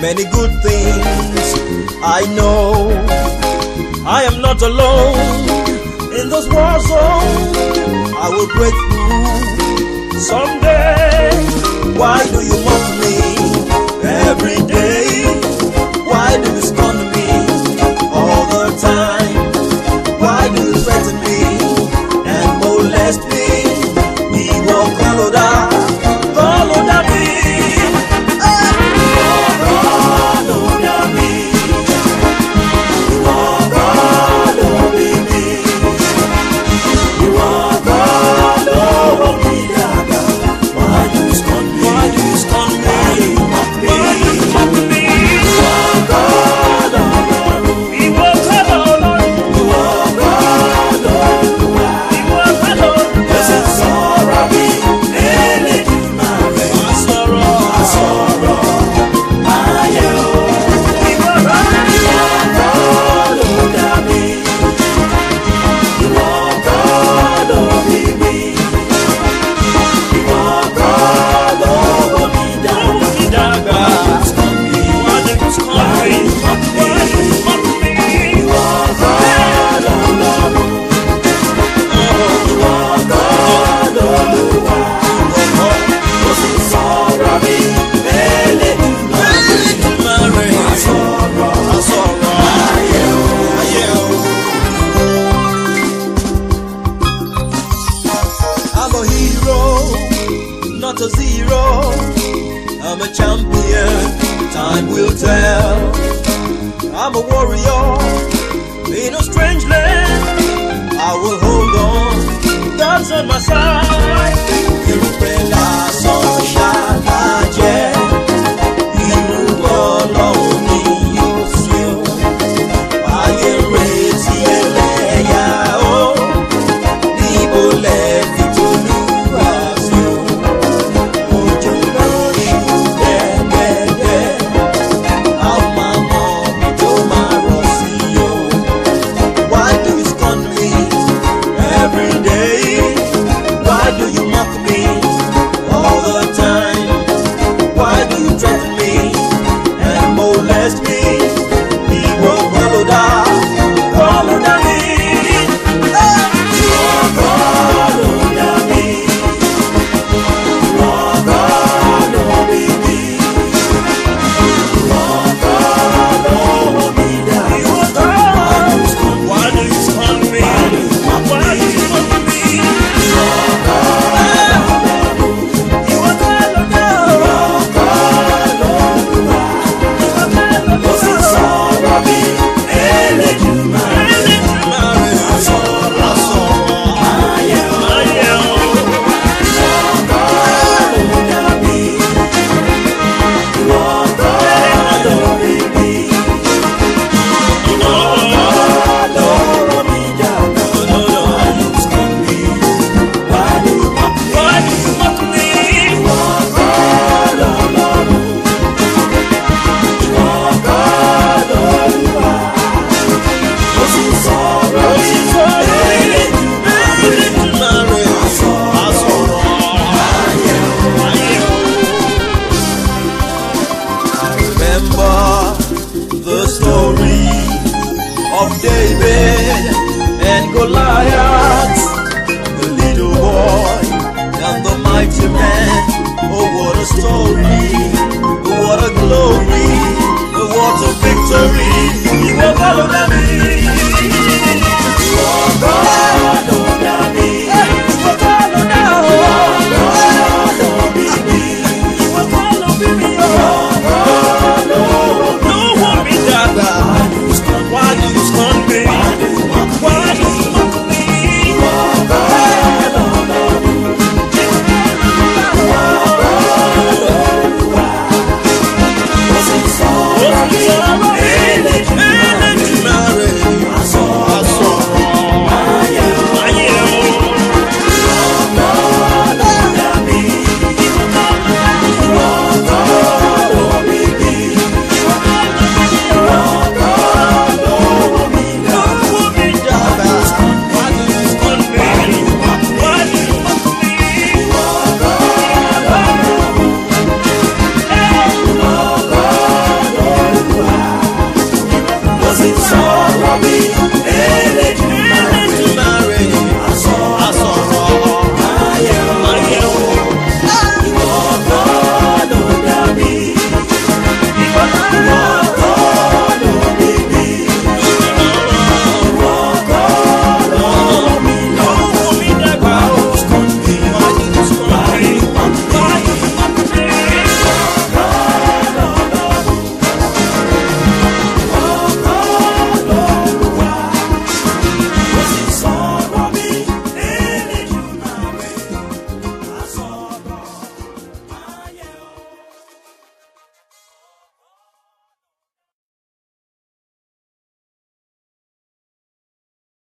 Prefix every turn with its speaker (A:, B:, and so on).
A: many good things. I know I am not alone in this war zone. I will break through someday. Why do you mock me every day? Why do you scorn me all the time? Why do you threaten me and molest me? We will follow that me. Not a zero, I'm a champion, time will tell. I'm a warrior in a strange land. I will hold on, God's on my side.